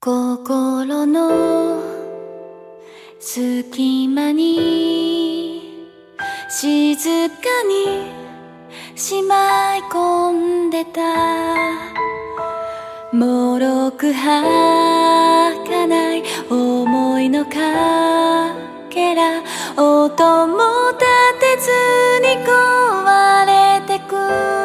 心の隙間に静かにしまい込んでた脆く儚い思いのかけら音も立てずに壊れてく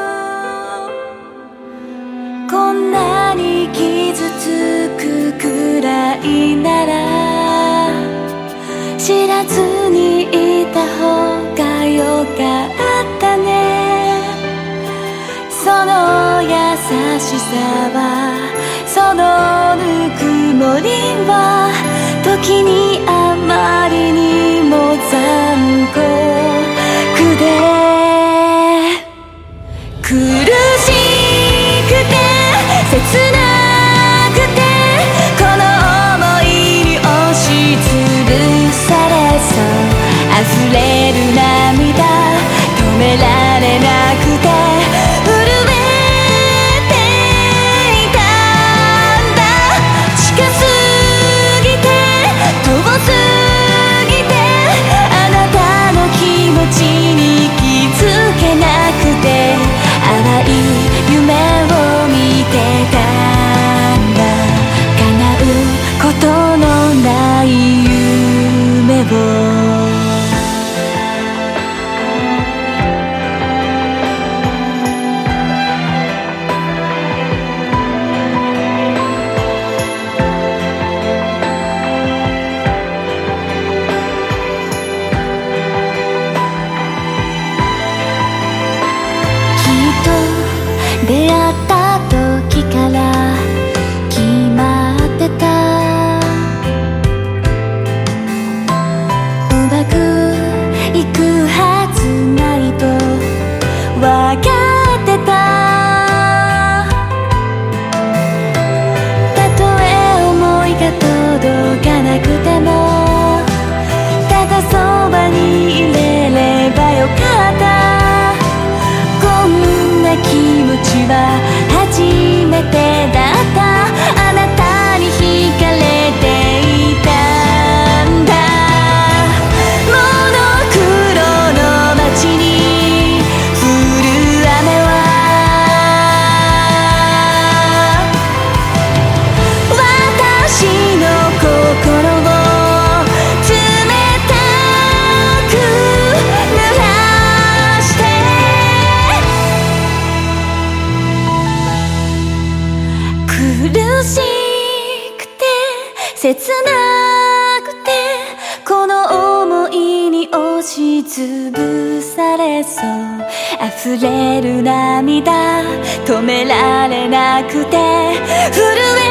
こんなに傷つくくらいなら知らずにいた方がよかったねその優しさはそのぬくもりは時にあまりにも残酷で苦しくて切なくてこの想いに押しつぶされそう溢れる涙止められなくて震えていたんだ近すぎて遠すぎてあなたの気持ちに気づけなくて淡い夢を見てたんだ叶うことのない夢を出会った時から決まってたうまくいくはずないと分かってたたとえ思いが届かなくてもただそばにいれればよかった気持ちは初めてだったあなたに惹かれていたんだモノクロの街に降る雨は私の心を冷たく濡らして苦しくて切なくてこの想いに押しつぶされそう溢れる涙止められなくて震え